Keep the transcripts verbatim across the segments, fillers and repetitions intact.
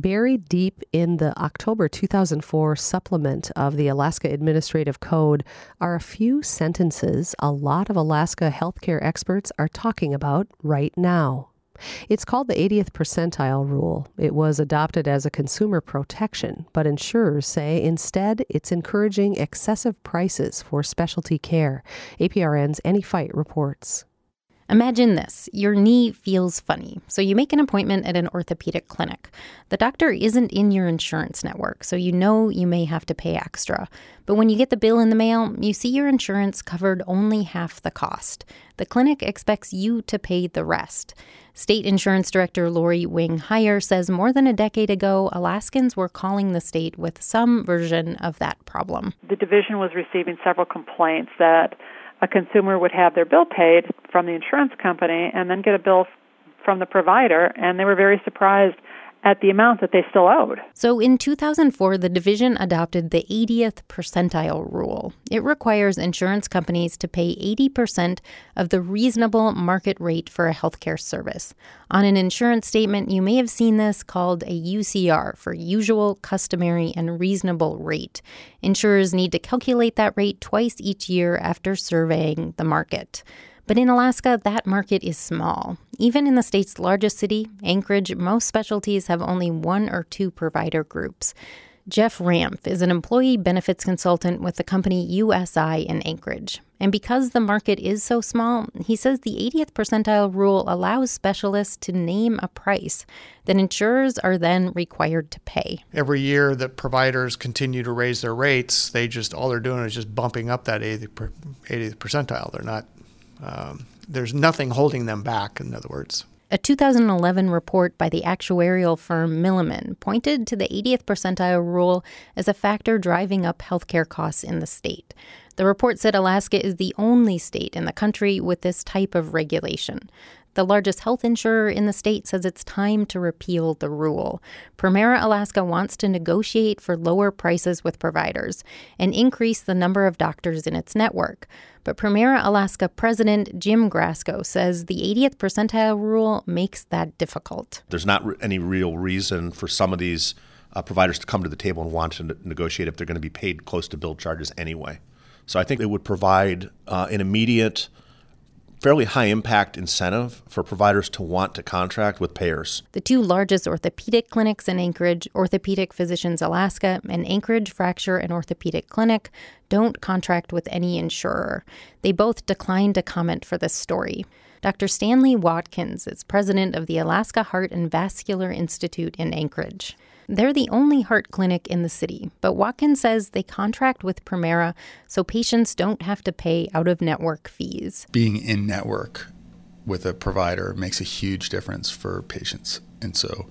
Buried deep in the October two thousand four supplement of the Alaska Administrative Code are a few sentences a lot of Alaska healthcare experts are talking about right now. It's called the eightieth percentile rule. It was adopted as a consumer protection, but insurers say instead it's encouraging excessive prices for specialty care. A P R N's Annie Fight reports. Imagine this. Your knee feels funny, so you make an appointment at an orthopedic clinic. The doctor isn't in your insurance network, so you know you may have to pay extra. But when you get the bill in the mail, you see your insurance covered only half the cost. The clinic expects you to pay the rest. State Insurance Director Lori Wing-Heyer says more than a decade ago, Alaskans were calling the state with some version of that problem. The division was receiving several complaints that a consumer would have their bill paid from the insurance company and then get a bill from the provider, and they were very surprised at the amount that they still owed. So in two thousand four, the division adopted the eightieth percentile rule. It requires insurance companies to pay eighty percent of the reasonable market rate for a healthcare service. On an insurance statement, you may have seen this called a U C R for usual, customary, and reasonable rate. Insurers need to calculate that rate twice each year after surveying the market. But in Alaska, that market is small. Even in the state's largest city, Anchorage, most specialties have only one or two provider groups. Jeff Ramph is an employee benefits consultant with the company U S I in Anchorage. And because the market is so small, he says the eightieth percentile rule allows specialists to name a price that insurers are then required to pay. Every year that providers continue to raise their rates, they just all they're doing is just bumping up that eightieth percentile. They're not Um, there's nothing holding them back, in other words. A two thousand eleven report by the actuarial firm Milliman pointed to the eightieth percentile rule as a factor driving up healthcare costs in the state. The report said Alaska is the only state in the country with this type of regulation. The largest health insurer in the state says it's time to repeal the rule. Premera Alaska wants to negotiate for lower prices with providers and increase the number of doctors in its network. But Premera Alaska President Jim Grasko says the eightieth percentile rule makes that difficult. There's not re- any real reason for some of these uh, providers to come to the table and want to ne- negotiate if they're going to be paid close to bill charges anyway. So I think it would provide uh, an immediate, fairly high-impact incentive for providers to want to contract with payers. The two largest orthopedic clinics in Anchorage, Orthopedic Physicians Alaska and Anchorage Fracture and Orthopedic Clinic, don't contract with any insurer. They both declined to comment for this story. Doctor Stanley Watkins is president of the Alaska Heart and Vascular Institute in Anchorage. They're the only heart clinic in the city, but Watkins says they contract with Premera so patients don't have to pay out-of-network fees. Being in-network with a provider makes a huge difference for patients. And so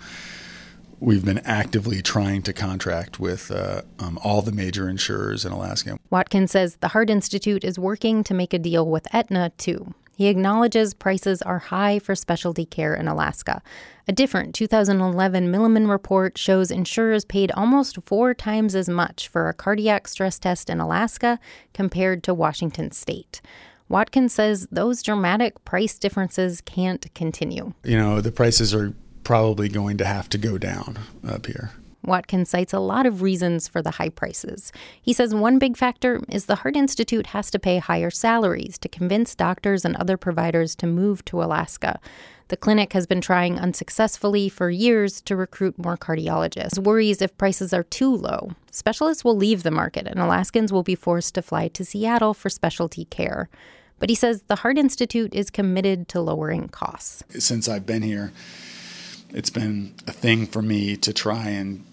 we've been actively trying to contract with uh, um, all the major insurers in Alaska. Watkins says the Heart Institute is working to make a deal with Aetna, too. He acknowledges prices are high for specialty care in Alaska. A different two thousand eleven Milliman report shows insurers paid almost four times as much for a cardiac stress test in Alaska compared to Washington state. Watkins says those dramatic price differences can't continue. You know, the prices are probably going to have to go down up here. Watkins cites a lot of reasons for the high prices. He says one big factor is the Heart Institute has to pay higher salaries to convince doctors and other providers to move to Alaska. The clinic has been trying unsuccessfully for years to recruit more cardiologists. Worries if prices are too low, specialists will leave the market and Alaskans will be forced to fly to Seattle for specialty care. But he says the Heart Institute is committed to lowering costs. Since I've been here, it's been a thing for me to try and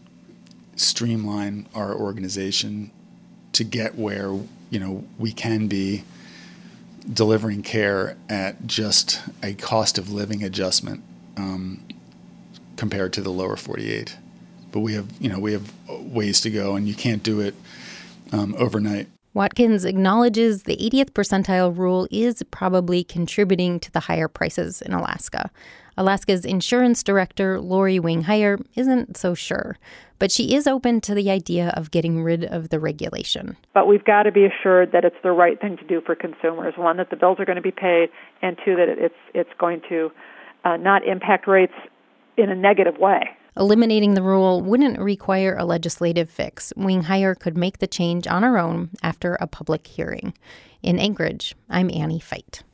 streamline our organization to get where, you know, we can be delivering care at just a cost of living adjustment um, compared to the lower forty-eight. But we have, you know, we have ways to go, and you can't do it um, overnight. Watkins acknowledges the eightieth percentile rule is probably contributing to the higher prices in Alaska. Alaska's insurance director, Lori Wing-Heyer, isn't so sure, but she is open to the idea of getting rid of the regulation. But we've got to be assured that it's the right thing to do for consumers. One, that the bills are going to be paid, and two, that it's it's going to uh, not impact rates in a negative way. Eliminating the rule wouldn't require a legislative fix. Wing Hire could make the change on our own after a public hearing. In Anchorage, I'm Annie Feit.